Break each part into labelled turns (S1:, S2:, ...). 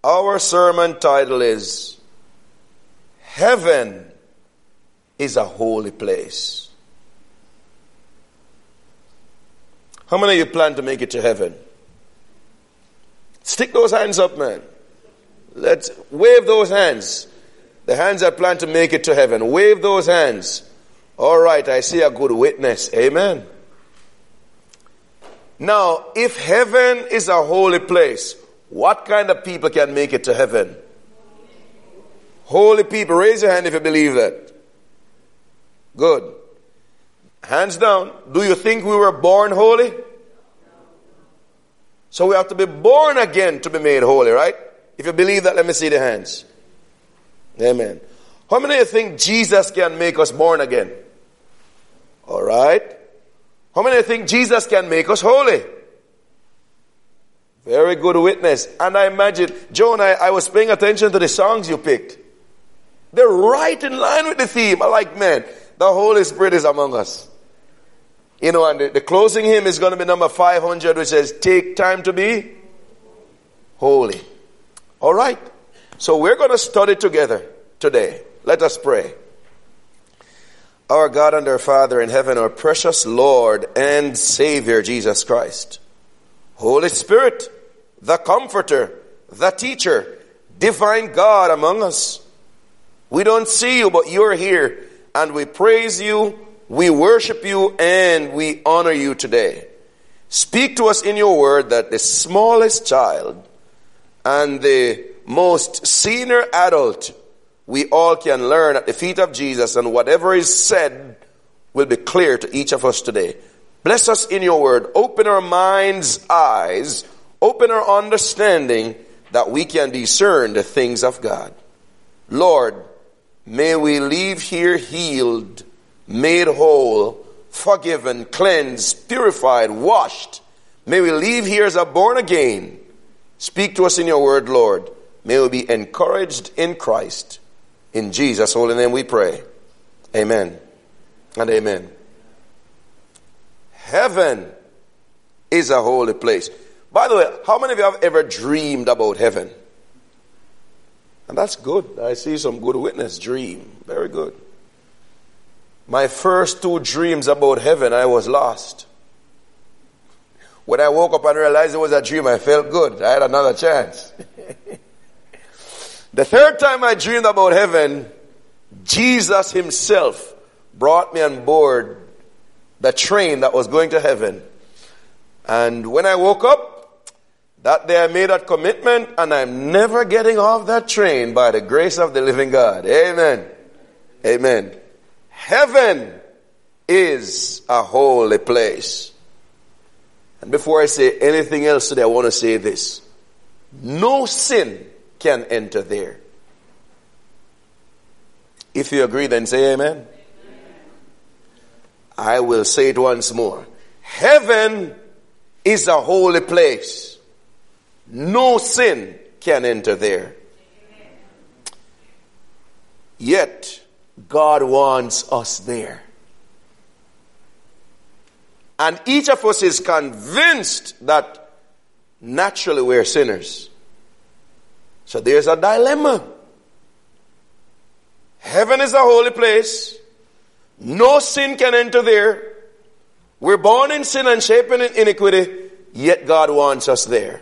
S1: Our sermon title is Heaven is a Holy Place. How many of you plan to make it to heaven? Stick those hands up, man. Let's wave those hands. The hands that plan to make it to heaven. Wave those hands. All right, I see a good witness. Amen. Now, if heaven is a holy place, what kind of people can make it to heaven? Holy people. Raise your hand if you believe that. Good. Hands down. Do you think we were born holy? So we have to be born again to be made holy, right? If you believe that, let me see the hands. Amen. How many of you think Jesus can make us born again? All right. How many of you think Jesus can make us holy? Very good witness. And I imagine, Joan, I was paying attention to the songs you picked. They're right in line with the theme. I like, man, the Holy Spirit is among us. You know, and the closing hymn is going to be number 500, which says, take time to be holy. All right. So we're going to study together today. Let us pray. Our God and our Father in heaven, our precious Lord and Savior, Jesus Christ. Holy Spirit, the Comforter, the Teacher, divine God among us. We don't see you, but you're here. And we praise you, we worship you, and we honor you today. Speak to us in your word that the smallest child and the most senior adult, we all can learn at the feet of Jesus, and whatever is said will be clear to each of us today. Bless us in your word. Open our minds' eyes. Open our understanding that we can discern the things of God. Lord, may we leave here healed, made whole, forgiven, cleansed, purified, washed. May we leave here as a born again. Speak to us in your word, Lord. May we be encouraged in Christ. In Jesus' holy name we pray. Amen and amen. Heaven is a holy place. By the way, how many of you have ever dreamed about heaven? And that's good. I see some good witness. Dream. Very good. My first 2 dreams about heaven, I was lost. When I woke up and realized it was a dream, I felt good. I had another chance. The 3rd time I dreamed about heaven, Jesus himself brought me on board the train that was going to heaven. And when I woke up, that day I made that commitment, and I'm never getting off that train by the grace of the living God. Amen. Amen. Heaven is a holy place. And before I say anything else today, I want to say this. No sin can enter there. If you agree, then say amen. Amen. I will say it once more. Heaven is a holy place. No sin can enter there. Amen. Yet, God wants us there. And each of us is convinced that naturally we're sinners. So there's a dilemma. Heaven is a holy place. No sin can enter there. We're born in sin and shaped in iniquity, yet God wants us there.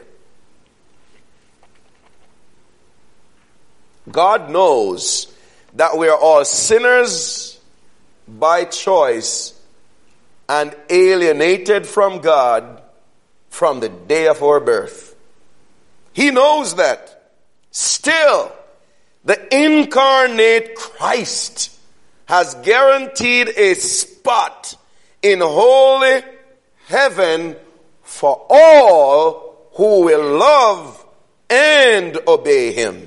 S1: God knows that we are all sinners by choice and alienated from God from the day of our birth. He knows that. Still, the incarnate Christ has guaranteed a spot in holy heaven for all who will love and obey him.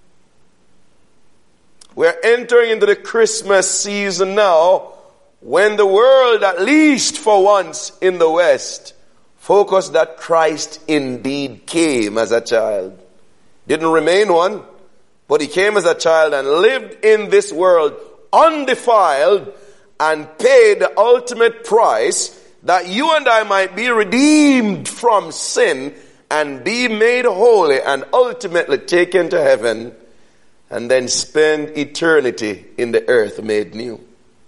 S1: We're entering into the Christmas season now, when the world, at least for once in the West, focused that Christ indeed came as a child. Didn't remain one, but he came as a child and lived in this world undefiled and paid the ultimate price that you and I might be redeemed from sin and be made holy and ultimately taken to heaven and then spend eternity in the earth made new.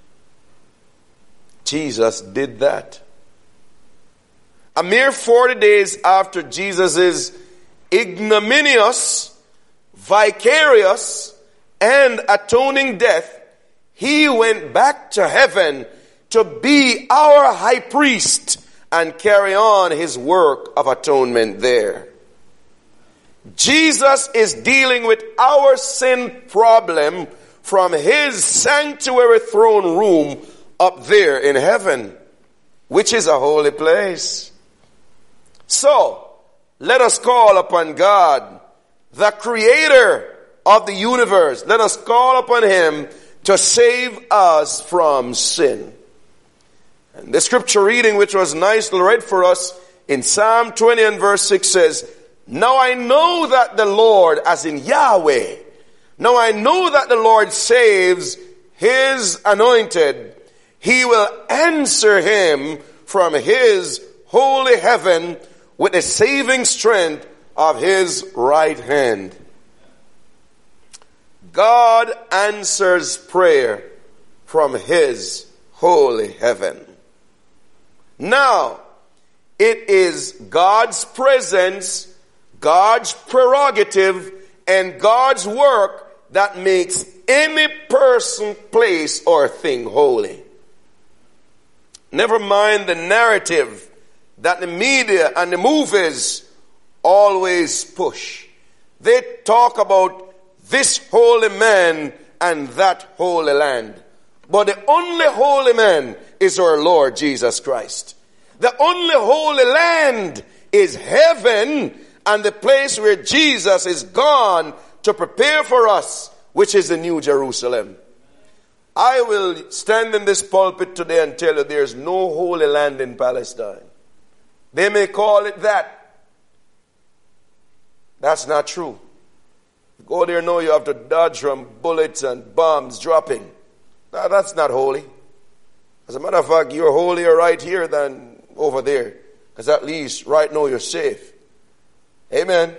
S1: Jesus did that. A mere 40 days after Jesus' ignominious, vicarious, and atoning death, he went back to heaven to be our high priest and carry on his work of atonement there. Jesus is dealing with our sin problem from his sanctuary throne room up there in heaven, which is a holy place. So, let us call upon God, the creator of the universe. Let us call upon him to save us from sin. And the scripture reading, which was nicely read for us in Psalm 20 and verse 6 says, now I know that the Lord, as in Yahweh, now I know that the Lord saves his anointed. He will answer him from his holy heaven with the saving strength of his right hand. God answers prayer from his holy heaven. Now, it is God's presence, God's prerogative, and God's work that makes any person, place, or thing holy. Never mind the narrative that the media and the movies always push. They talk about this holy man and that holy land. But the only holy man is our Lord Jesus Christ. The only holy land is heaven, and the place where Jesus is gone to prepare for us, which is the New Jerusalem. I will stand in this pulpit today and tell you there's no holy land in Palestine. They may call it that. That's not true. You go there now, you have to dodge from bullets and bombs dropping. No, that's not holy. As a matter of fact, you're holier right here than over there. Because at least right now you're safe. Amen.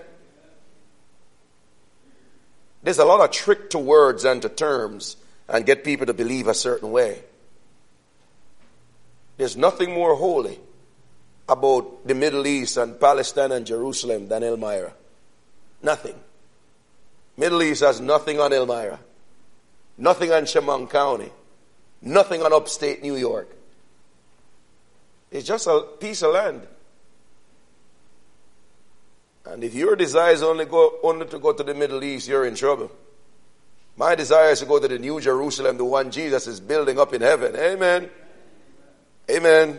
S1: There's a lot of trick to words and to terms and get people to believe a certain way. There's nothing more holy about the Middle East and Palestine and Jerusalem than Elmira. Nothing. Middle East has nothing on Elmira. Nothing on Chemung County. Nothing on upstate New York. It's just a piece of land. And if your desire is only to go to the Middle East, you're in trouble. My desire is to go to the New Jerusalem, the one Jesus is building up in heaven. Amen. Amen.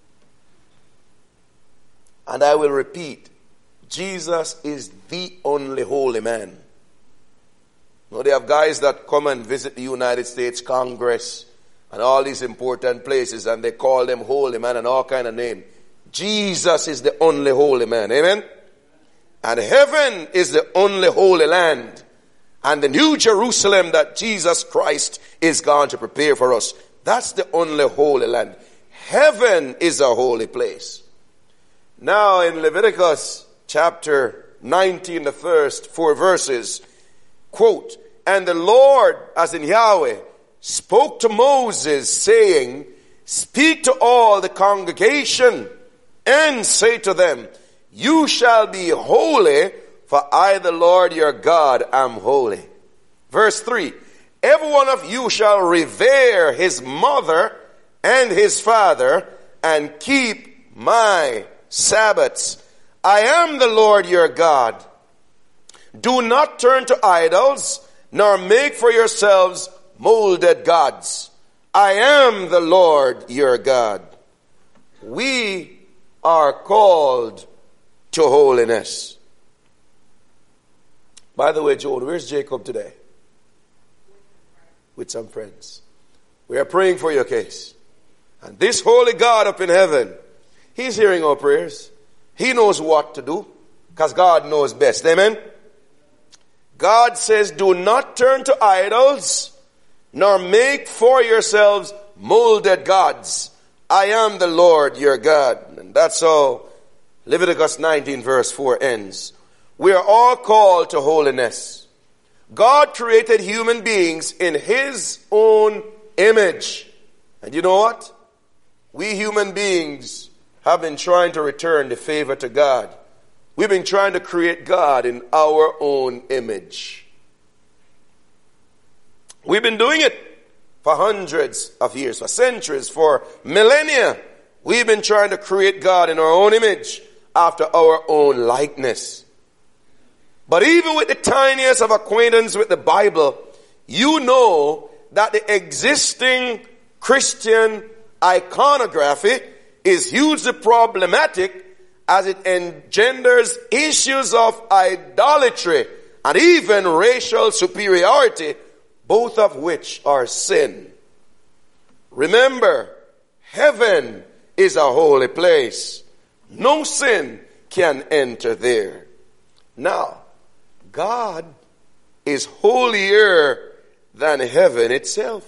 S1: And I will repeat, Jesus is the only holy man. You know, they have guys that come and visit the United States Congress and all these important places, and they call them holy man and all kind of name. Jesus is the only holy man. Amen. And heaven is the only holy land. And the New Jerusalem that Jesus Christ is going to prepare for us, that's the only holy land. Heaven is a holy place. Now in Leviticus chapter 19, the first 4 verses, quote, and the Lord, as in Yahweh, spoke to Moses, saying, speak to all the congregation and say to them, you shall be holy, for I, the Lord your God, am holy. Verse 3, every one of you shall revere his mother and his father, and keep my Sabbaths. I am the Lord your God. Do not turn to idols, nor make for yourselves molded gods. I am the Lord your God. We are called to holiness. By the way, Joan, where's Jacob today? With some friends. We are praying for your case. And this holy God up in heaven, he's hearing our prayers. He knows what to do, because God knows best. Amen? God says, do not turn to idols, nor make for yourselves molded gods. I am the Lord your God. And that's how Leviticus 19 verse 4 ends. We are all called to holiness. God created human beings in his own image. And you know what? We human beings have been trying to return the favor to God. We've been trying to create God in our own image. We've been doing it for hundreds of years, for centuries, for millennia. We've been trying to create God in our own image, after our own likeness. But even with the tiniest of acquaintance with the Bible, you know that the existing Christian iconography is hugely problematic, as it engenders issues of idolatry and even racial superiority, both of which are sin. Remember, heaven is a holy place. No sin can enter there. Now, God is holier than heaven itself.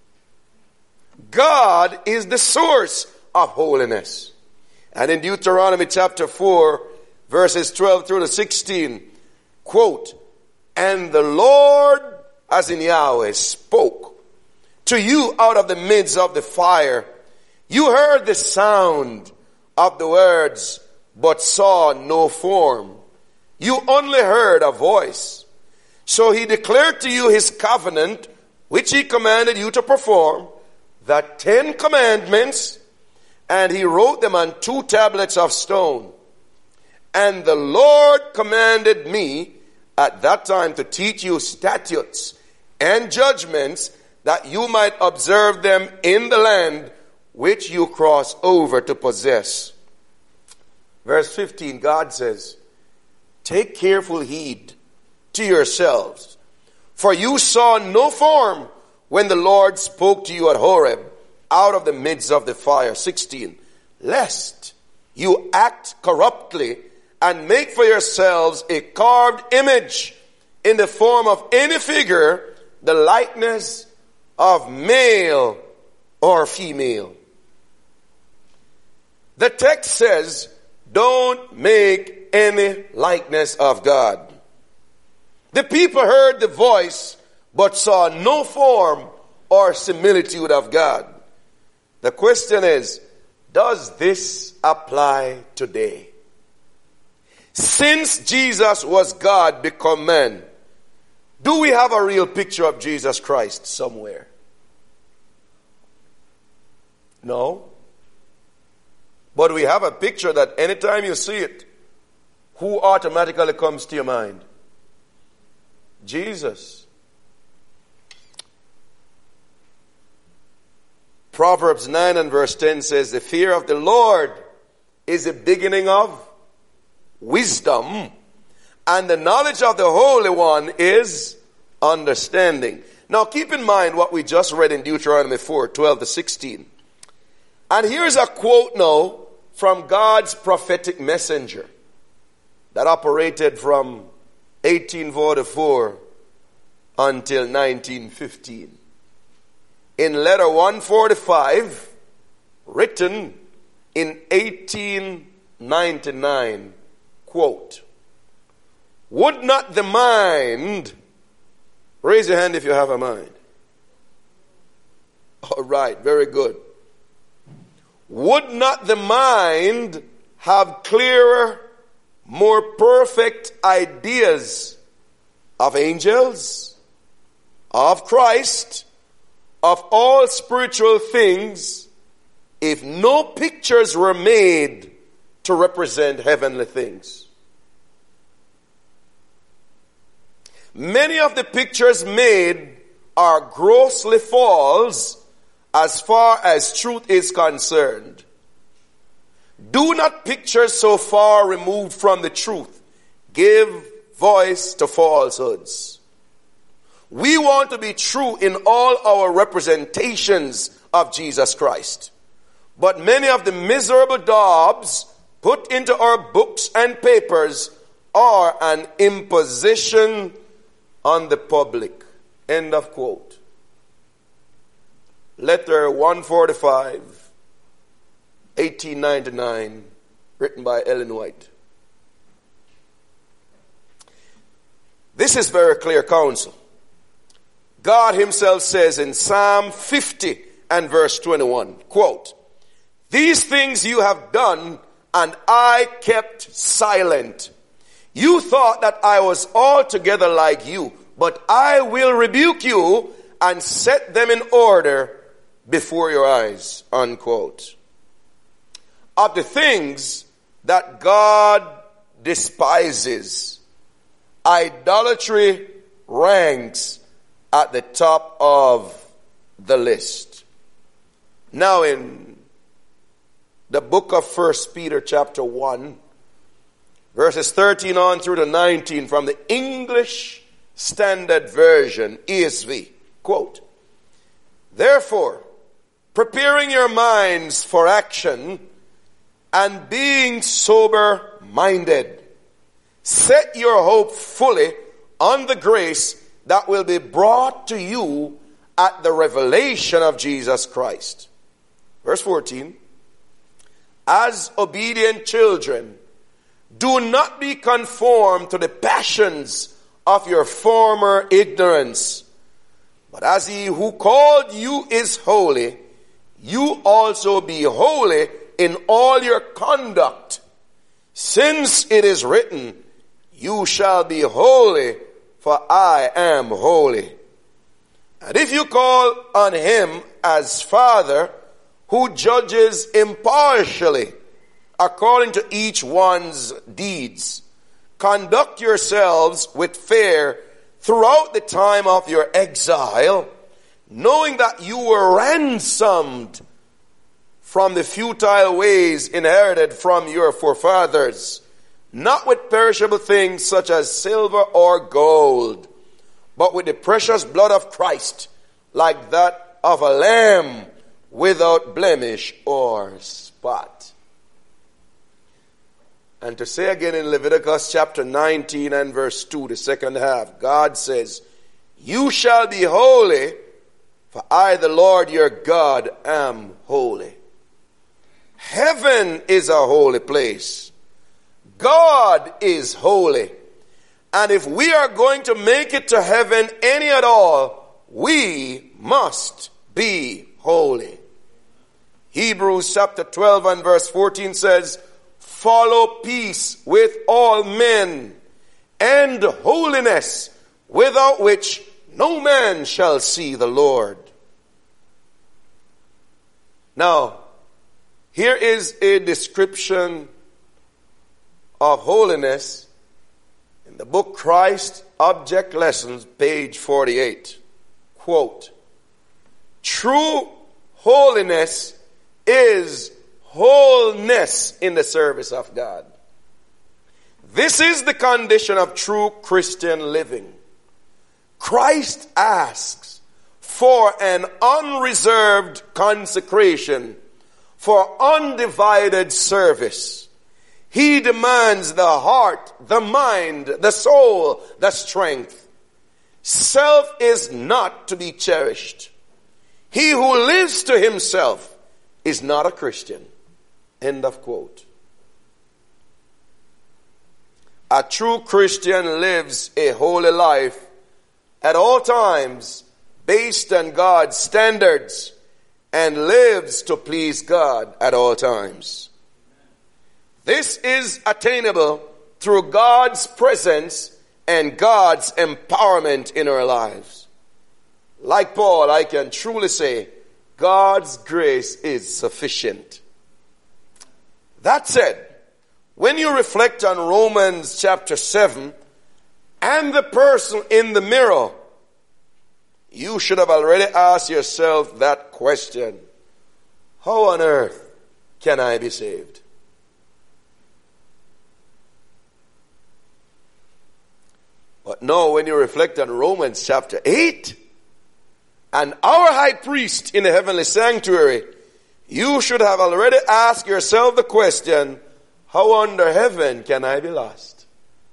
S1: God is the source of holiness. And in Deuteronomy chapter 4, verses 12 through to 16, quote, "And the Lord," as in Yahweh, "spoke to you out of the midst of the fire. You heard the sound of the words, but saw no form. You only heard a voice. So he declared to you his covenant, which he commanded you to perform, the 10 commandments, and he wrote them on 2 tablets of stone. And the Lord commanded me at that time to teach you statutes and judgments, that you might observe them in the land which you cross over to possess." Verse 15, God says, "Take careful heed to yourselves, for you saw no form when the Lord spoke to you at Horeb out of the midst of the fire." 16, "Lest you act corruptly and make for yourselves a carved image in the form of any figure, the likeness of male or female." The text says, don't make any likeness of God. The people heard the voice, but saw no form or similitude of God. The question is, does this apply today? Since Jesus was God become man, do we have a real picture of Jesus Christ somewhere? No. But we have a picture that anytime you see it, who automatically comes to your mind? Jesus. Proverbs 9 and verse 10 says, "The fear of the Lord is the beginning of wisdom, and the knowledge of the Holy One is understanding." Now keep in mind what we just read in Deuteronomy 4, 12 to 16. And here's a quote now from God's prophetic messenger that operated from 1844 until 1915. In letter 145, written in 1899, quote, "Would not the mind," raise your hand if you have a mind. All right, very good. "Would not the mind have clearer, more perfect ideas of angels, of Christ, of all spiritual things, if no pictures were made to represent heavenly things?" Many of the pictures made are grossly false as far as truth is concerned. Do not pictures so far removed from the truth give voice to falsehoods. We want to be true in all our representations of Jesus Christ. But many of the miserable daubs put into our books and papers are an imposition on the public. End of quote. Letter 145, 1899, written by Ellen White. This is very clear counsel. God himself says in Psalm 50 and verse 21, quote, "These things you have done, and I kept silent. You thought that I was altogether like you, but I will rebuke you and set them in order before your eyes," unquote. Of the things that God despises, idolatry ranks at the top of the list. Now in the book of 1 Peter chapter 1, verses 13 on through to 19 from the English Standard Version, ESV, quote, "Therefore, preparing your minds for action and being sober-minded, set your hope fully on the grace that will be brought to you at the revelation of Jesus Christ." Verse 14, "As obedient children, do not be conformed to the passions of your former ignorance, but as he who called you is holy, you also be holy in all your conduct, since it is written, 'You shall be holy, for I am holy.' And if you call on him as Father, who judges impartially according to each one's deeds, conduct yourselves with fear throughout the time of your exile, knowing that you were ransomed from the futile ways inherited from your forefathers, not with perishable things such as silver or gold, but with the precious blood of Christ, like that of a lamb without blemish or spot." And to say again in Leviticus chapter 19 and verse 2, the second half, God says, "You shall be holy, for I, the Lord your God, am holy." Heaven is a holy place. God is holy. And if we are going to make it to heaven any at all, we must be holy. Hebrews chapter 12 and verse 14 says, "Follow peace with all men and holiness, without which no man shall see the Lord." Now, here is a description of holiness in the book Christ Object Lessons, page 48. Quote, "True holiness is wholeness in the service of God. This is the condition of true Christian living. Christ asks for an unreserved consecration, for undivided service. He demands the heart, the mind, the soul, the strength. Self is not to be cherished. He who lives to himself is not a Christian." End of quote. A true Christian lives a holy life at all times based on God's standards and lives to please God at all times. This is attainable through God's presence and God's empowerment in our lives. Like Paul, I can truly say, God's grace is sufficient. That said, when you reflect on Romans chapter 7 and the person in the mirror, you should have already asked yourself that question: how on earth can I be saved? But no, when you reflect on Romans chapter 8 and our high priest in the heavenly sanctuary, you should have already asked yourself the question: how under heaven can I be lost?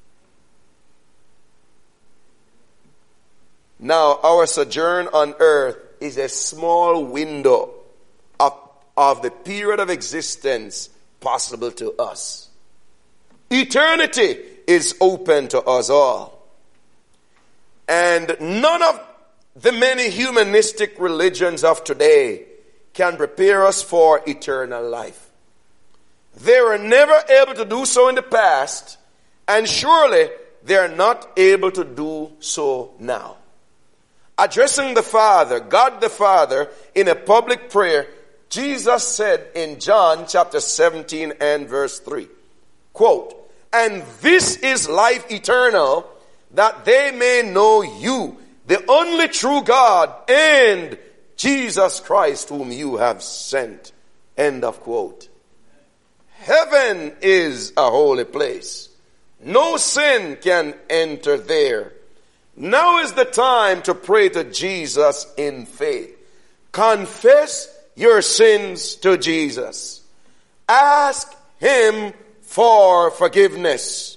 S1: Now, our sojourn on earth is a small window of the period of existence possible to us. Eternity is open to us all. And none of the many humanistic religions of today can prepare us for eternal life. They were never able to do so in the past, and surely they are not able to do so now. Addressing the Father, God the Father, in a public prayer, Jesus said in John chapter 17 and verse 3, quote, "And this is life eternal, that they may know you, the only true God, and Jesus Christ whom you have sent." End of quote. Heaven is a holy place. No sin can enter there. Now is the time to pray to Jesus in faith. Confess your sins to Jesus. Ask him for forgiveness.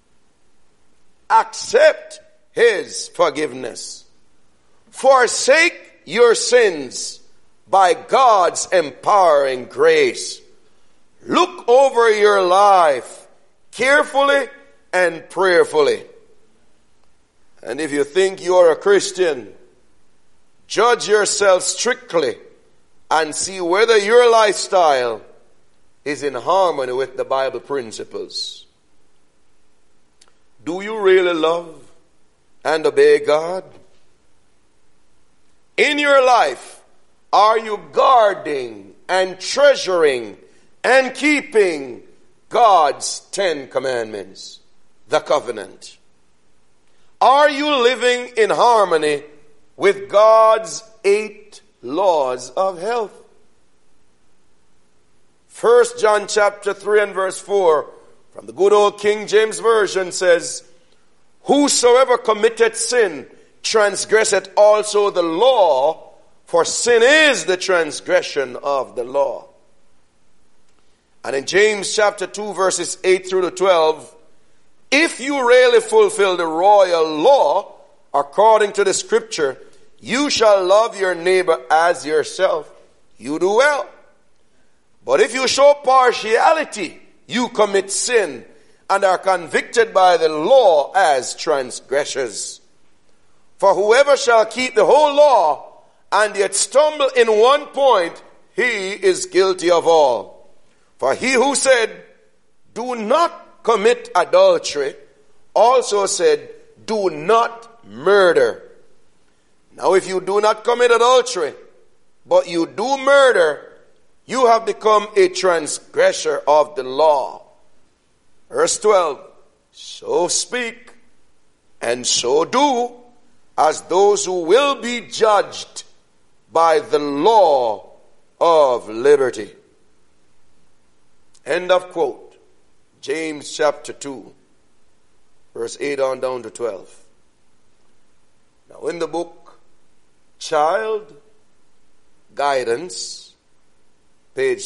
S1: Accept his forgiveness. Forsake your sins by God's empowering grace. Look over your life carefully and prayerfully. And if you think you are a Christian, judge yourself strictly and see whether your lifestyle is in harmony with the Bible principles. Do you really love and obey God? In your life, are you guarding and treasuring and keeping God's 10 commandments, the covenant? Are you living in harmony with God's 8 laws of health? 1 John chapter 3 and verse 4 from the good old King James Version says, "Whosoever committeth sin transgresseth also the law, for sin is the transgression of the law." And in James chapter 2 verses 8 through to 12, if you really fulfill the royal law according to the scripture, you shall love your neighbor as yourself. You do well. But if you show partiality, you commit sin and are convicted by the law as transgressors. For whoever shall keep the whole law and yet stumble in one point, he is guilty of all. For he who said, "Do not commit adultery," also said, "Do not murder." Now if you do not commit adultery, but you do murder, you have become a transgressor of the law. Verse 12, "So speak and so do as those who will be judged by the law of liberty." End of quote. James chapter 2, verse 8 on down to 12. Now in the book Child Guidance, page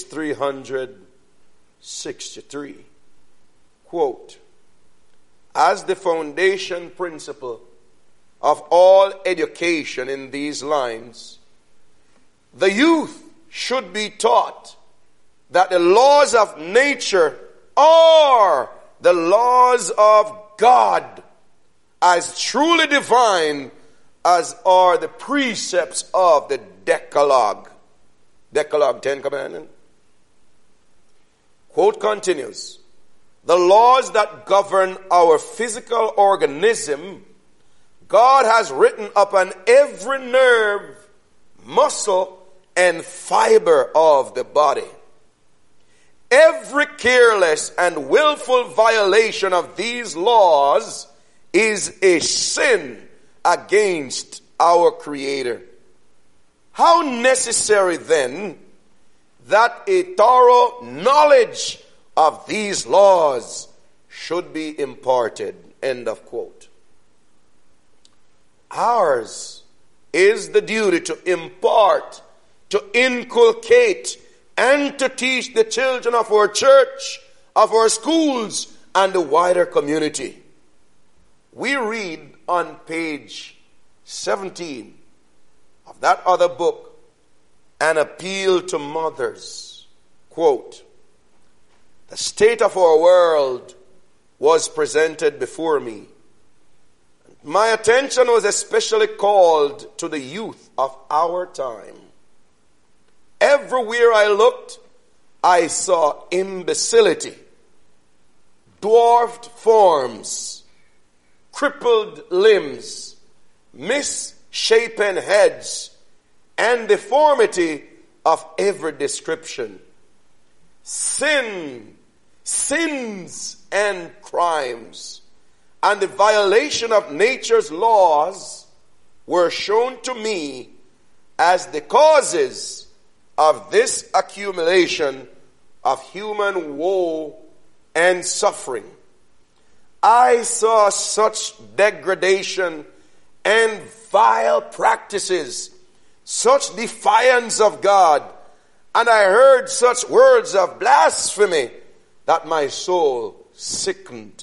S1: 363, quote, "As the foundation principle of all education in these lines, the youth should be taught that the laws of nature are the laws of God, as truly divine as are the precepts of the Decalogue." Decalogue, 10 commandments. Quote continues, "The laws that govern our physical organism, God has written upon every nerve, muscle, and fiber of the body. Every careless and willful violation of these laws is a sin against our Creator. How necessary then that a thorough knowledge of these laws should be imparted." End of quote. Ours is the duty to impart, to inculcate, and to teach the children of our church, of our schools, and the wider community. We read on page 17 of that other book, An Appeal to Mothers, quote, The state of our world was presented before me. My attention was especially called to the youth of our time. Everywhere I looked, I saw imbecility, dwarfed forms, crippled limbs, misshapen heads, and deformity of every description. Sins and crimes, and the violation of nature's laws were shown to me as the causes of this accumulation of human woe and suffering. I saw such degradation and vile practices, such defiance of God, and I heard such words of blasphemy that my soul sickened.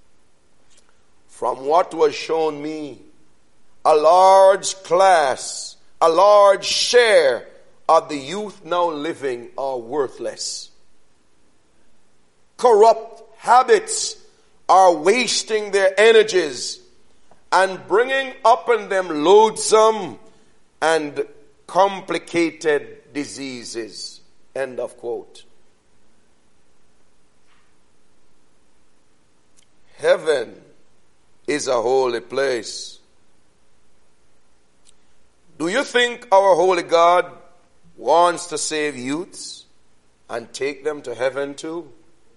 S1: From what was shown me, a large class, a large share of the youth now living are worthless. Corrupt habits are wasting their energies and bringing upon them loathsome and complicated diseases. End of quote. Heaven is a holy place. Do you think our holy God wants to save youths and take them to heaven too?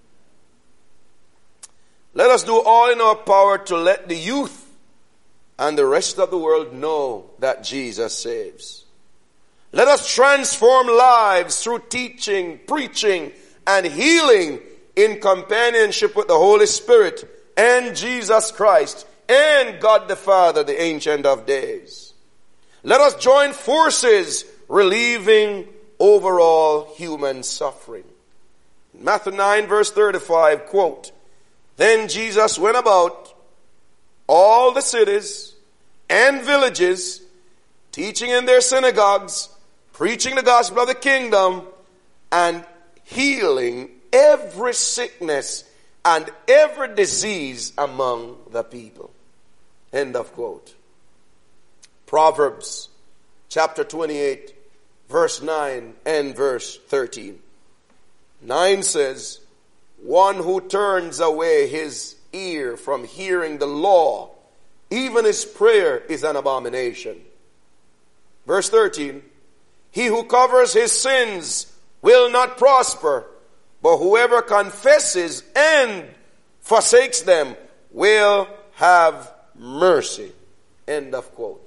S1: Let us do all in our power to let the youth and the rest of the world know that Jesus saves. Let us transform lives through teaching, preaching, and healing in companionship with the Holy Spirit and Jesus Christ and God the Father, the Ancient of Days. Let us join forces relieving overall human suffering. Matthew 9 verse 35, quote, "Then Jesus went about all the cities and villages, teaching in their synagogues, preaching the gospel of the kingdom, and healing every sickness and every disease among the people." End of quote. Proverbs chapter 28 verse 9 and verse 13. 9 says, "One who turns away his ear from hearing the law, even his prayer is an abomination." Verse 13, "He who covers his sins will not prosper, but whoever confesses and forsakes them will have mercy." End of quote.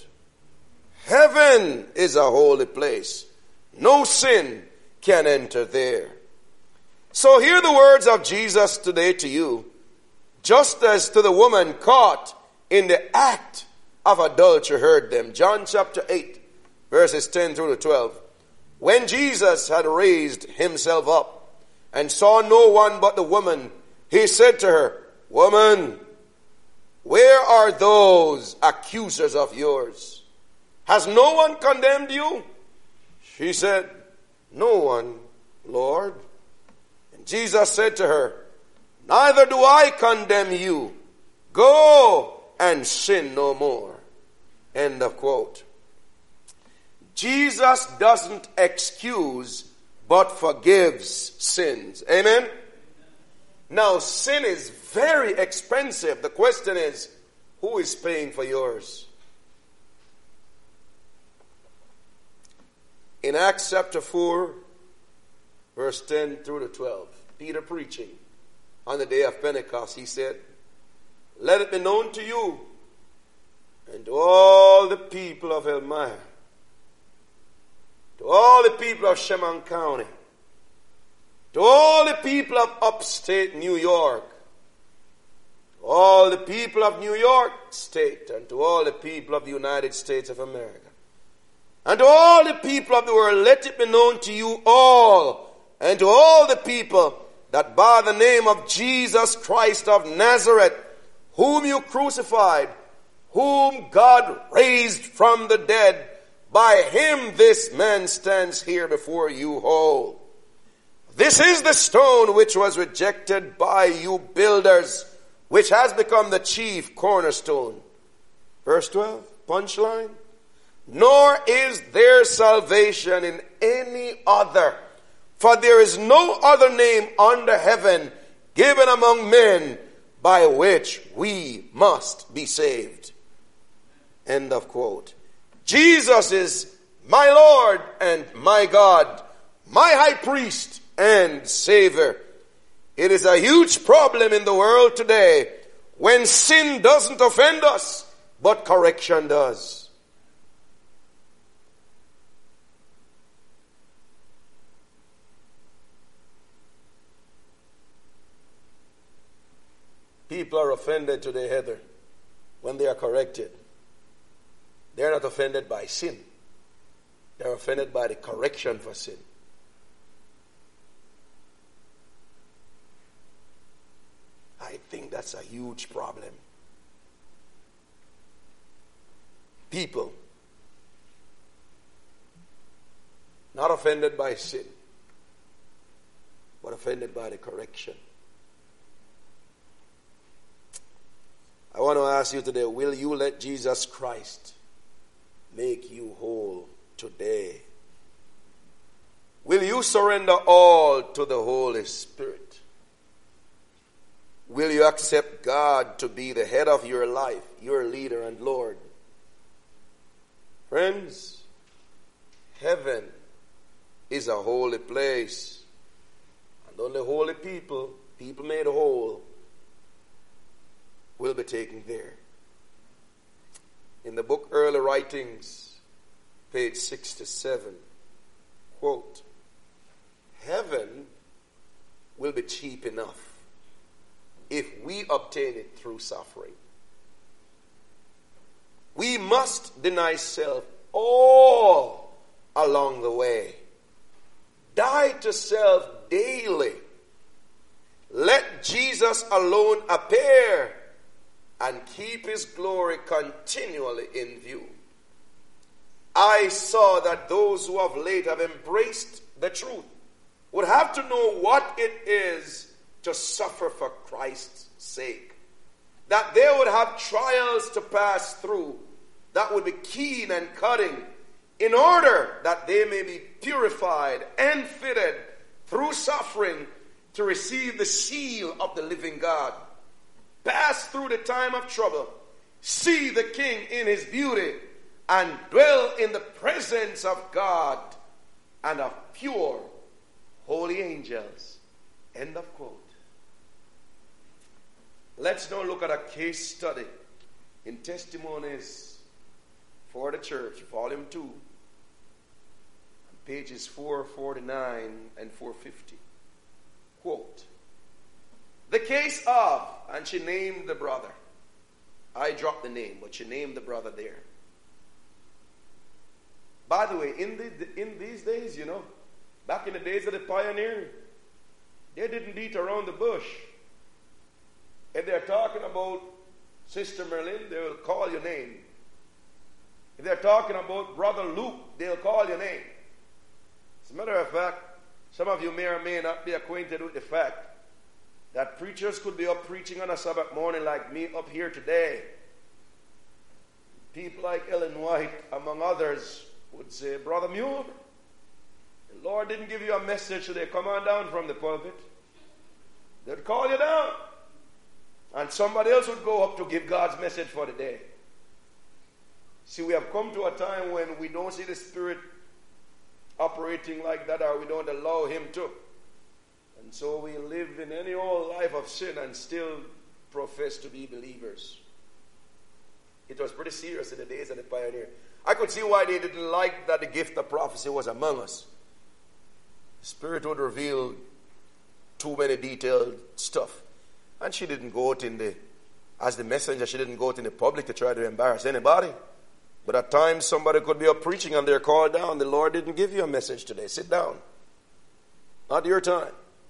S1: Heaven is a holy place. No sin can enter there. So hear the words of Jesus today to you, just as to the woman caught in the act of adultery heard them. John chapter 8, verses 10 through to 12. When Jesus had raised himself up and saw no one but the woman, he said to her, "Woman, where are those accusers of yours? Has no one condemned you?" She said, "No one, Lord." And Jesus said to her, "Neither do I condemn you. Go and sin no more." End of quote. Jesus doesn't excuse, but forgives sins. Amen? Now, sin is very expensive. The question is, who is paying for yours? In Acts chapter 4, verse 10 through to 12, Peter preaching on the day of Pentecost, he said, "Let it be known to you and to all the people of Elmira, to all the people of Chemung County, to all the people of upstate New York, to all the people of New York State, and to all the people of the United States of America, and to all the people of the world, let it be known to you all, and to all the people, that by the name of Jesus Christ of Nazareth, whom you crucified, whom God raised from the dead, by him this man stands here before you whole. This is the stone which was rejected by you builders, which has become the chief cornerstone. Verse 12, punchline. Nor is there salvation in any other, for there is no other name under heaven given among men by which we must be saved. End of quote. Jesus is my Lord and my God, my high priest and Savior. It is a huge problem in the world today when sin doesn't offend us, but correction does. People are offended today, Heather, when they are corrected. They're not offended by sin. They're offended by the correction for sin. I think that's a huge problem. People not offended by sin, but offended by the correction. I want to ask you today, will you let Jesus Christ make you whole today? Will you surrender all to the Holy Spirit? Will you accept God to be the head of your life, your leader and Lord? Friends, heaven is a holy place. And only holy people, people made whole, will be taken there. In the book Early Writings, page 67, quote, heaven will be cheap enough if we obtain it through suffering. We must deny self all along the way. Die to self daily. Let Jesus alone appear and keep his glory continually in view. I saw that those who of late have embraced the truth would have to know what it is to suffer for Christ's sake. That they would have trials to pass through that would be keen and cutting, in order that they may be purified and fitted through suffering to receive the seal of the living God. Pass through the time of trouble, see the King in his beauty, and dwell in the presence of God and of pure, holy angels. End of quote. Let's now look at a case study in Testimonies for the Church, volume 2, pages 449 and 450. Quote, the case of, and she named the brother. I dropped the name, but she named the brother there. By the way, in these days, you know, back in the days of the pioneer, they didn't beat around the bush. If they're talking about Sister Merlin, they will call your name. If they're talking about Brother Luke, they'll call your name. As a matter of fact, some of you may or may not be acquainted with the fact that preachers could be up preaching on a Sabbath morning like me up here today. People like Ellen White, among others, would say, Brother Muir, the Lord didn't give you a message today. Come on down from the pulpit. They'd call you down. And somebody else would go up to give God's message for the day. See, we have come to a time when we don't see the Spirit operating like that, or we don't allow him to. And so we live in any old life of sin and still profess to be believers. It was pretty serious in the days of the pioneer. I could see why they didn't like that the gift of prophecy was among us. The Spirit would reveal too many detailed stuff. And she didn't go out as the messenger, she didn't go out in the public to try to embarrass anybody. But at times somebody could be up preaching and they're called down. The Lord didn't give you a message today. Sit down. Not your time.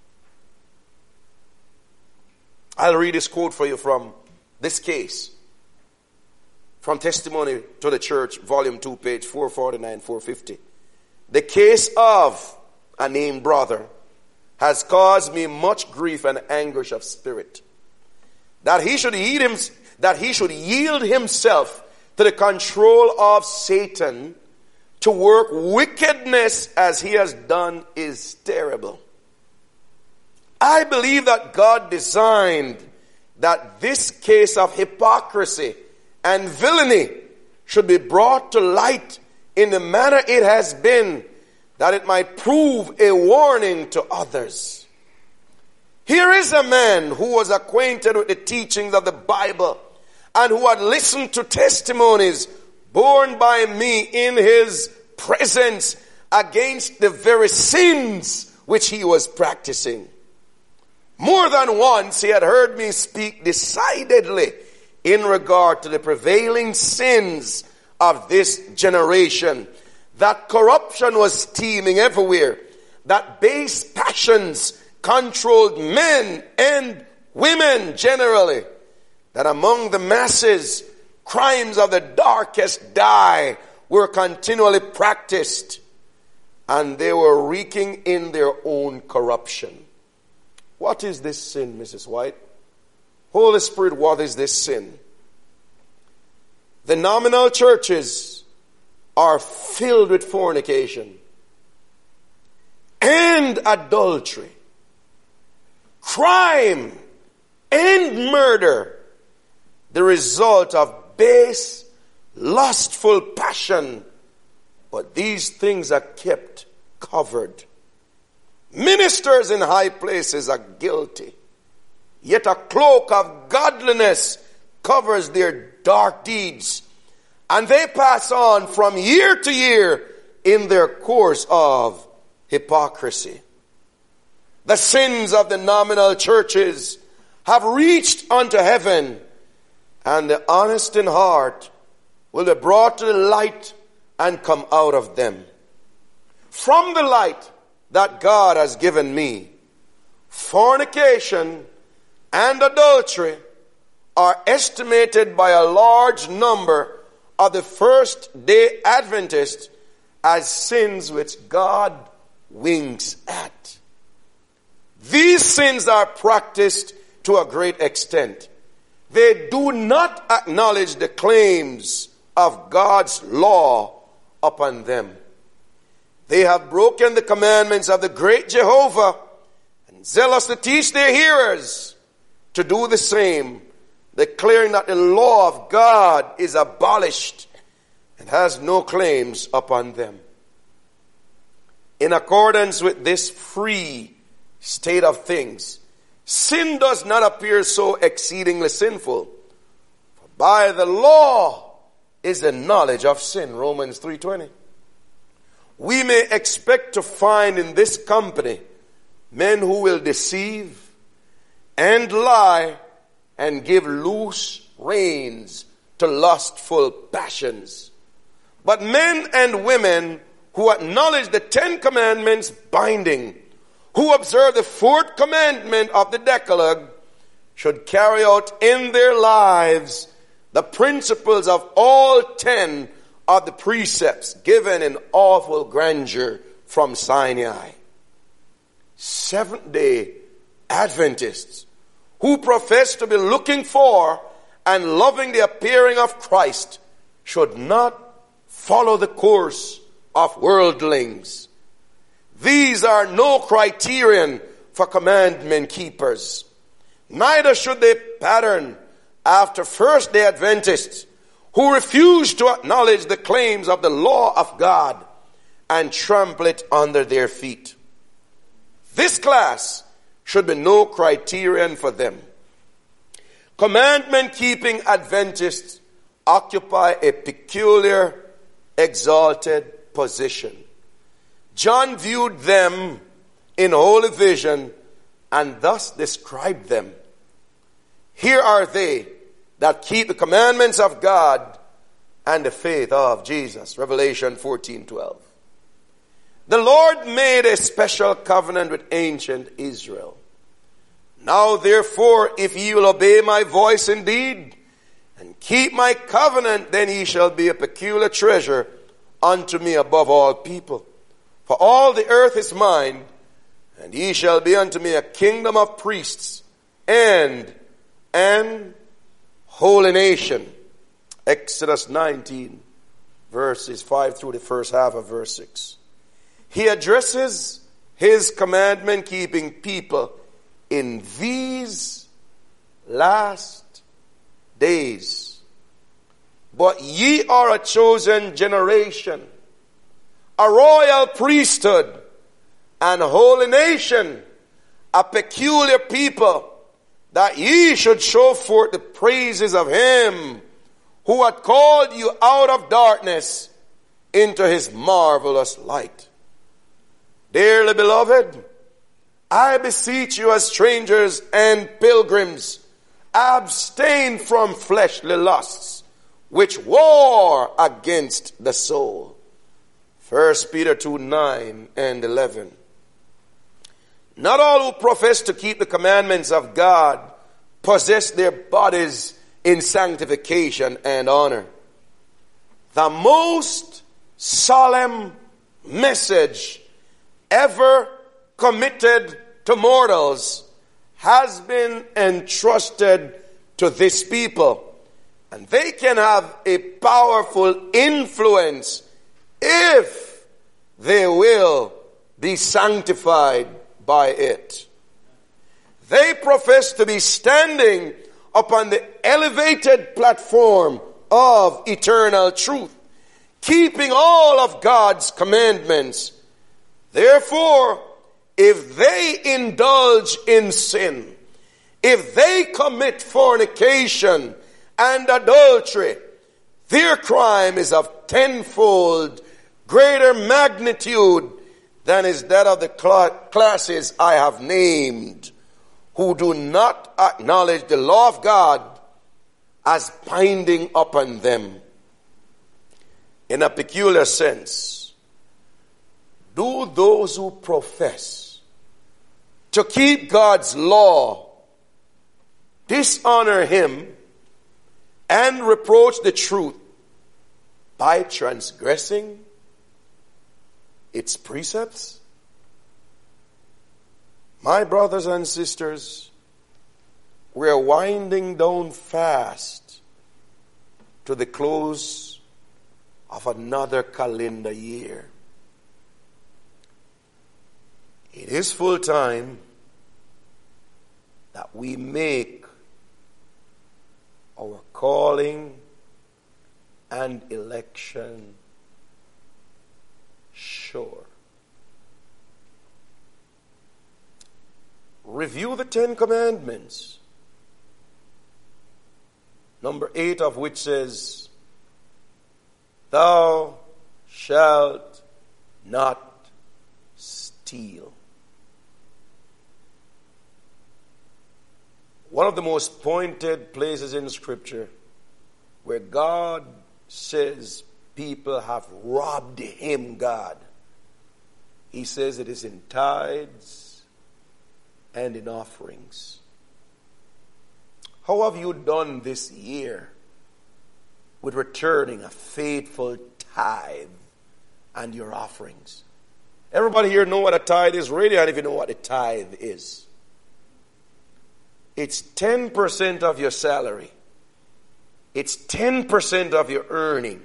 S1: I'll read this quote for you from this case. From Testimony to the Church, volume 2, page 449, 450. The case of a named brother has caused me much grief and anguish of spirit, that he should yield himself to the control of Satan to work wickedness as he has done is terrible. I believe that God designed that this case of hypocrisy and villainy should be brought to light in the manner it has been, that it might prove a warning to others. Here is a man who was acquainted with the teachings of the Bible and who had listened to testimonies borne by me in his presence against the very sins which he was practicing. More than once he had heard me speak decidedly in regard to the prevailing sins of this generation, that corruption was teeming everywhere, that base passions controlled men and women generally, that among the masses, crimes of the darkest dye were continually practiced, and they were reeking in their own corruption. What is this sin, Mrs. White? Holy Spirit, what is this sin? The nominal churches are filled with fornication and adultery, crime and murder, the result of base, lustful passion. But these things are kept covered. Ministers in high places are guilty, yet a cloak of godliness covers their dark deeds, and they pass on from year to year in their course of hypocrisy. The sins of the nominal churches have reached unto heaven, and the honest in heart will be brought to the light and come out of them. From the light that God has given me, fornication and adultery are estimated by a large number of the first day Adventists as sins which God winks at. These sins are practiced to a great extent. They do not acknowledge the claims of God's law upon them. They have broken the commandments of the great Jehovah and zealous to teach their hearers to do the same, declaring that the law of God is abolished and has no claims upon them. In accordance with this free state of things, sin does not appear so exceedingly sinful. For by the law is the knowledge of sin. Romans 3:20. We may expect to find in this company men who will deceive and lie and give loose reins to lustful passions. But men and women who acknowledge the 10 commandments binding, who observe the 4th commandment of the Decalogue, should carry out in their lives the principles of all 10 of the precepts given in awful grandeur from Sinai. Seventh-day Adventists who profess to be looking for and loving the appearing of Christ should not follow the course of worldlings. These are no criterion for commandment keepers. Neither should they pattern after first-day Adventists who refuse to acknowledge the claims of the law of God and trample it under their feet. This class should be no criterion for them. Commandment-keeping Adventists occupy a peculiar, exalted position. John viewed them in holy vision and thus described them. Here are they that keep the commandments of God and the faith of Jesus. Revelation 14:12. The Lord made a special covenant with ancient Israel. Now therefore, if ye will obey my voice indeed, and keep my covenant, then ye shall be a peculiar treasure unto me above all people. For all the earth is mine, And ye shall be unto me a kingdom of priests and an holy nation. Exodus 19, verses 5 through the first half of verse 6. He addresses his commandment-keeping people in these last days. But ye are a chosen generation, a royal priesthood, and holy nation, a peculiar people, that ye should show forth the praises of him who had called you out of darkness into his marvelous light. Dearly beloved, I beseech you as strangers and pilgrims, abstain from fleshly lusts, which war against the soul. 1 Peter 2, 9 and 11. Not all who profess to keep the commandments of God possess their bodies in sanctification and honor. The most solemn message ever committed to mortals has been entrusted to this people, and they can have a powerful influence if they will be sanctified by it. They profess to be standing upon the elevated platform of eternal truth, keeping all of God's commandments. Therefore, if they indulge in sin, if they commit fornication and adultery, their crime is of tenfold greater magnitude than is that of the classes I have named, who do not acknowledge the law of God as binding upon them. In a peculiar sense, do those who profess to keep God's law dishonor him and reproach the truth by transgressing its precepts? My brothers and sisters, we're winding down fast to the close of another calendar year. It is full time that we make our calling and election sure. Review the 10 commandments, number 8 of which says, thou shalt not steal. One of the most pointed places in Scripture where God says people have robbed him, God. He says it is in tithes and in offerings. How have you done this year with returning a faithful tithe and your offerings? Everybody here know what a tithe is? Really, and if you know what a tithe is. It's 10% of your salary. It's 10% of your earning.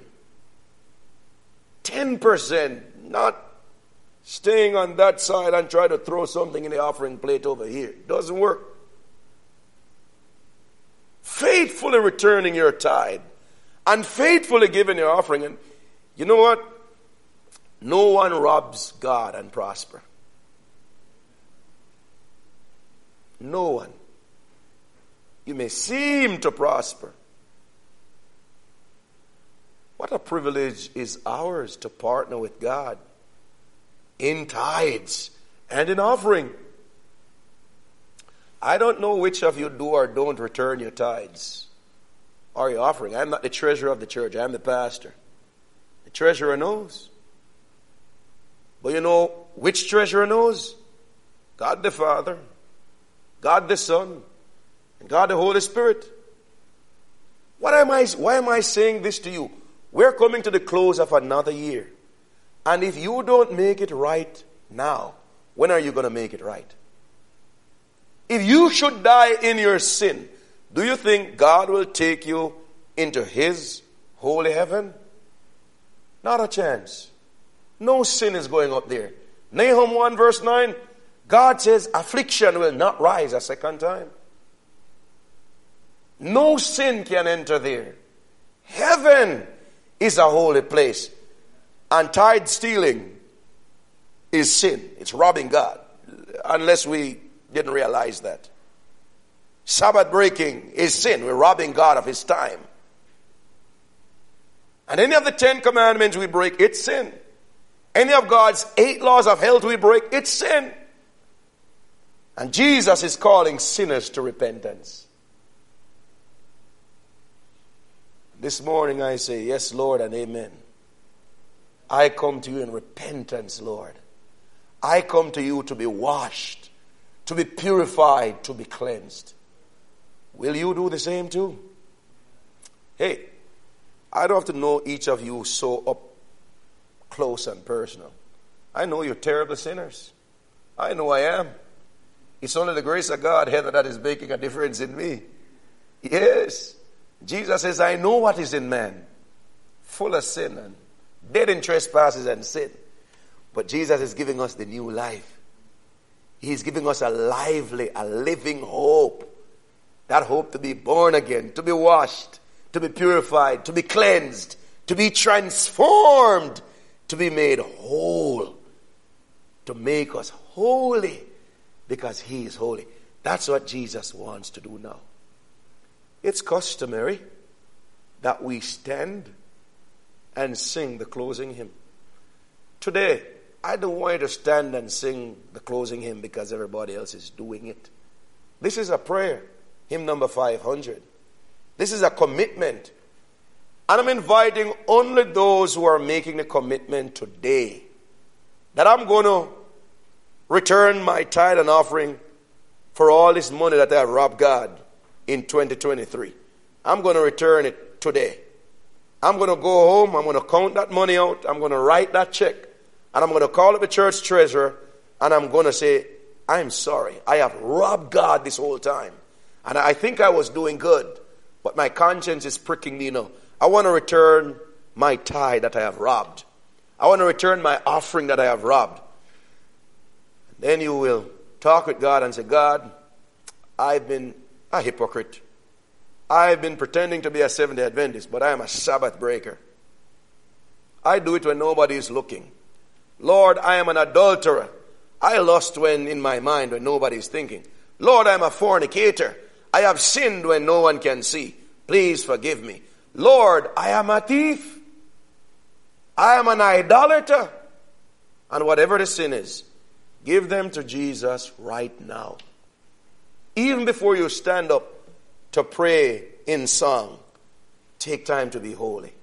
S1: 10%, not staying on that side and try to throw something in the offering plate over here. Doesn't work. Faithfully returning your tithe and faithfully giving your offering. And you know what? No one robs God and prosper. No one. You may seem to prosper. What a privilege is ours to partner with God in tithes and in offering. I don't know which of you do or don't return your tithes or your offering. I'm not the treasurer of the church. I'm the pastor. The treasurer knows. But you know which treasurer knows? God the Father, God the Son, and God the Holy Spirit. Why am I saying this to you? We're coming to the close of another year. And if you don't make it right now, When are you going to make it right? If you should die in your sin, do you think God will take you into his holy heaven? Not a chance. No sin is going up there. Nahum 1 verse 9, God says affliction will not rise a second time. No sin can enter there. Heaven is a holy place. And tithe stealing is sin. It's robbing God. Unless we didn't realize that. Sabbath breaking is sin. We're robbing God of his time. And any of the 10 commandments we break, it's sin. Any of God's 8 laws of health we break, it's sin. And Jesus is calling sinners to repentance. This morning I say, yes, Lord, and amen. I come to you in repentance, Lord. I come to you to be washed, to be purified, to be cleansed. Will you do the same too? Hey, I don't have to know each of you so up close and personal. I know you're terrible sinners. I know I am. It's only the grace of God, Heather, that is making a difference in me. Yes. Jesus says, I know what is in man, full of sin and dead in trespasses and sin. But Jesus is giving us the new life. He's giving us a living hope. That hope to be born again, to be washed, to be purified, to be cleansed, to be transformed, to be made whole, to make us holy because he is holy. That's what Jesus wants to do now. It's customary that we stand and sing the closing hymn. Today, I don't want you to stand and sing the closing hymn because everybody else is doing it. This is a prayer, hymn number 500. This is a commitment. And I'm inviting only those who are making the commitment today that I'm going to return my tithe and offering for all this money that I have robbed God in 2023. I'm going to return it today. I'm going to go home. I'm going to count that money out. I'm going to write that check. And I'm going to call up the church treasurer. And I'm going to say, I'm sorry. I have robbed God this whole time. And I think I was doing good. But my conscience is pricking me now. I want to return my tithe that I have robbed. I want to return my offering that I have robbed. Then you will talk with God and say, God, I've been a hypocrite. I've been pretending to be a Seventh-day Adventist, but I am a Sabbath breaker. I do it when nobody is looking. Lord, I am an adulterer. I lust when in my mind when nobody is thinking. Lord, I am a fornicator. I have sinned when no one can see. Please forgive me. Lord, I am a thief. I am an idolater. And whatever the sin is, give them to Jesus right now. Even before you stand up to pray in song, take time to be holy.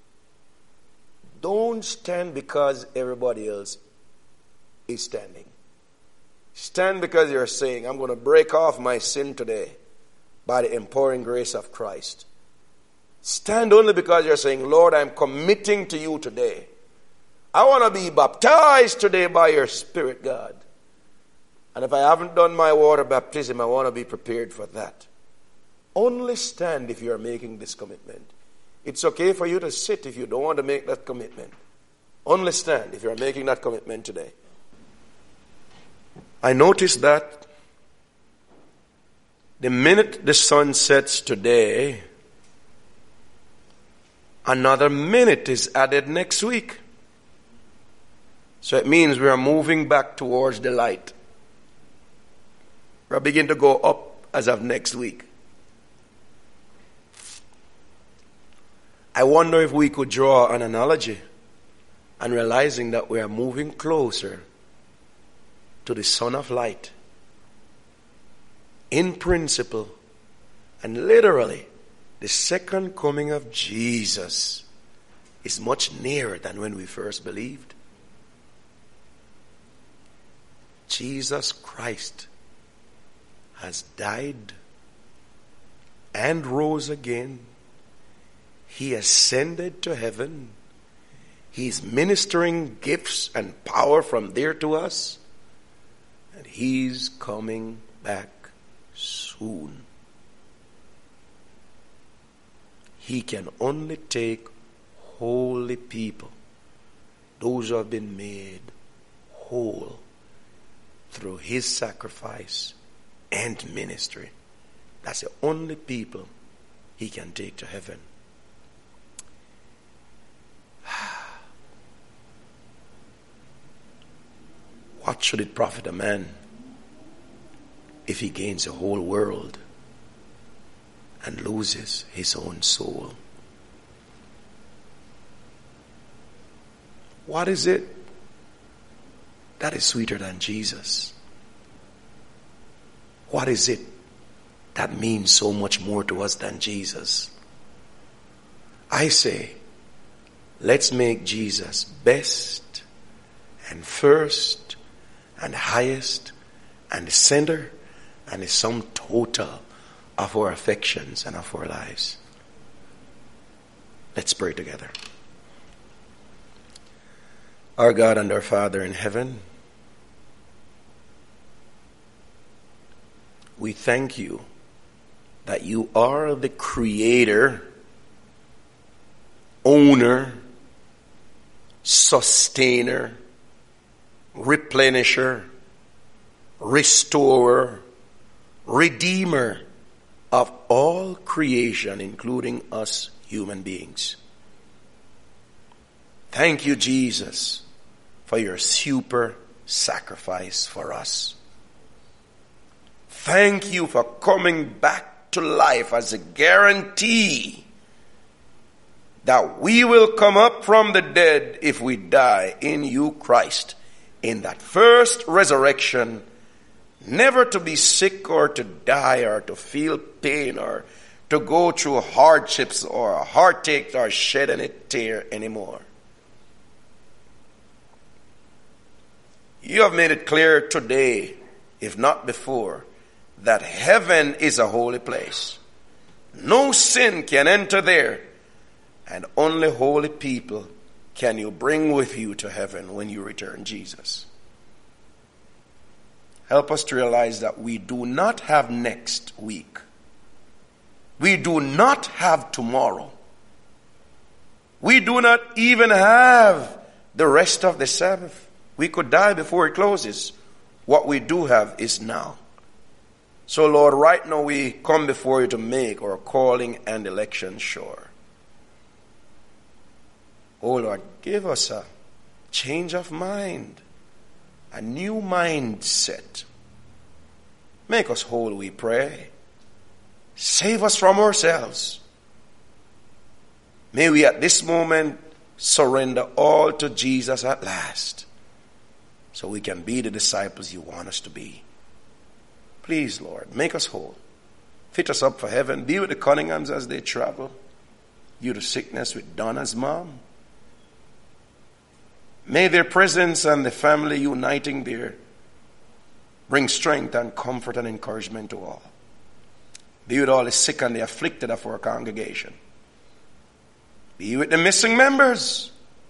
S1: Don't stand because everybody else is standing. Stand because you're saying, I'm going to break off my sin today by the empowering grace of Christ. Stand only because you're saying, Lord, I'm committing to you today. I want to be baptized today by your Spirit, God. And if I haven't done my water baptism, I want to be prepared for that. Only stand if you are making this commitment. It's okay for you to sit if you don't want to make that commitment. Only stand if you are making that commitment today. I noticed that the minute the sun sets today, another minute is added next week. So it means we are moving back towards the light. We'll begin to go up as of next week. I wonder if we could draw an analogy and realizing that we are moving closer to the Son of Light. In principle and literally, the second coming of Jesus is much nearer than when we first believed. Jesus Christ has died and rose again. He ascended to heaven. He's ministering gifts and power from there to us. And he's coming back soon. He can only take holy people, those who have been made whole through his sacrifice and ministry. That's the only people he can take to heaven. What should it profit a man if he gains the whole world and loses his own soul? What is it that is sweeter than Jesus? What is it that means so much more to us than Jesus? I say, let's make Jesus best and first and highest and the center and the sum total of our affections and of our lives. Let's pray together. Our God and our Father in heaven, we thank you that you are the creator, owner, sustainer, replenisher, restorer, redeemer of all creation, including us human beings. Thank you, Jesus, for your super sacrifice for us. Thank you for coming back to life as a guarantee that we will come up from the dead if we die in you, Christ, in that first resurrection, never to be sick or to die or to feel pain or to go through hardships or heartache or shed any tear anymore. You have made it clear today, if not before, that heaven is a holy place. No sin can enter there, and only holy people can you bring with you to heaven when you return, Jesus. Help us to realize that we do not have next week. We do not have tomorrow. We do not even have the rest of the Sabbath. We could die before it closes. What we do have is now. So Lord, right now we come before you to make our calling and election sure. Oh Lord, give us a change of mind, a new mindset. Make us whole, we pray. Save us from ourselves. May we at this moment surrender all to Jesus at last, so we can be the disciples you want us to be. Please, Lord, make us whole. Fit us up for heaven. Be with the Cunninghams as they travel. Due to sickness with Donna's mom. May their presence and the family uniting there bring strength and comfort and encouragement to all. Be with all the sick and the afflicted of our congregation. Be with the missing members.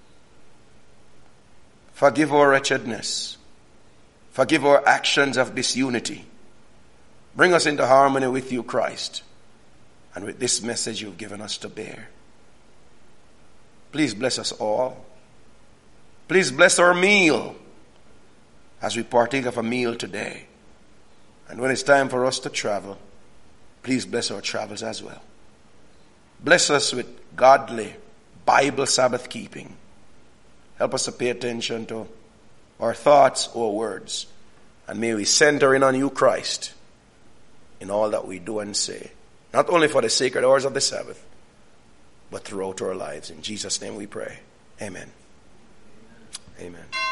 S1: Forgive our wretchedness. Forgive our actions of disunity. Bring us into harmony with you, Christ, and with this message you've given us to bear. Please bless us all. Please bless our meal as we partake of a meal today. And when it's time for us to travel, please bless our travels as well. Bless us with godly Bible Sabbath keeping. Help us to pay attention to our thoughts or words. And may we center in on you, Christ, in all that we do and say. Not only for the sacred hours of the Sabbath, but throughout our lives. In Jesus' name we pray. Amen. Amen.